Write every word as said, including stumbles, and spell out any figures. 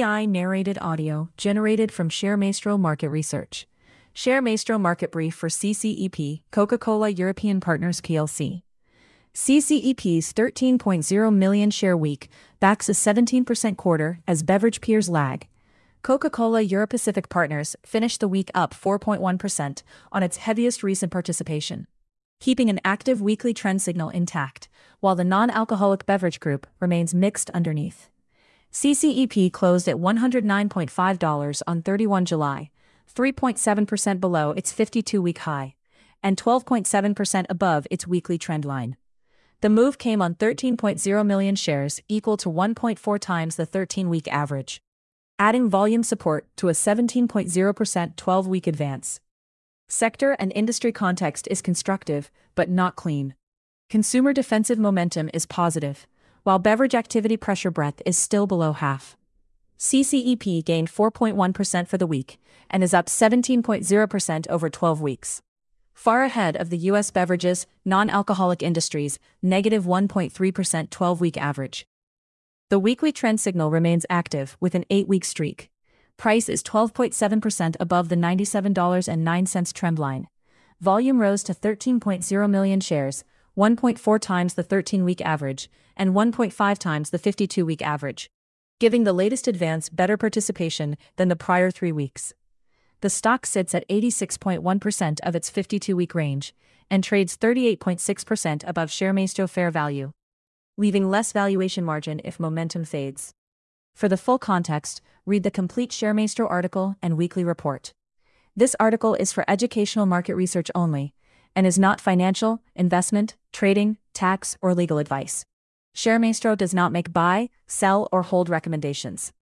I narrated audio generated from ShareMaestro Market Research. ShareMaestro Market Brief for C C E P, Coca-Cola European Partners P L C. C C E P's thirteen point zero million share week backs a seventeen percent quarter as beverage peers lag. Coca-Cola Europacific Partners finished the week up four point one percent on its heaviest recent participation, keeping an active weekly trend signal intact, while the non-alcoholic beverage group remains mixed underneath. C C E P closed at one hundred nine point five dollars on thirty-first of July, three point seven percent below its fifty-two-week high, and twelve point seven percent above its weekly trend line. The move came on thirteen point zero million shares, equal to one point four times the thirteen-week average, adding volume support to a seventeen point zero percent twelve-week advance. Sector and industry context is constructive, but not clean. Consumer defensive momentum is positive, while beverage activity pressure breadth is still below half. C C E P gained four point one percent for the week and is up seventeen point zero percent over twelve weeks, far ahead of the U S beverages, non-alcoholic industries, negative one point three percent twelve-week average. The weekly trend signal remains active with an eight-week streak. Price is twelve point seven percent above the ninety-seven dollars and nine cents trend line. Volume rose to thirteen point zero million shares, one point four times the thirteen-week average, and one point five times the fifty-two-week average, giving the latest advance better participation than the prior three weeks. The stock sits at eighty-six point one percent of its fifty-two-week range and trades thirty-eight point six percent above ShareMaestro fair value, leaving less valuation margin if momentum fades. For the full context, read the complete ShareMaestro article and weekly report. This article is for educational market research only and is not financial, investment, trading, tax, or legal advice. ShareMaestro does not make buy, sell, or hold recommendations.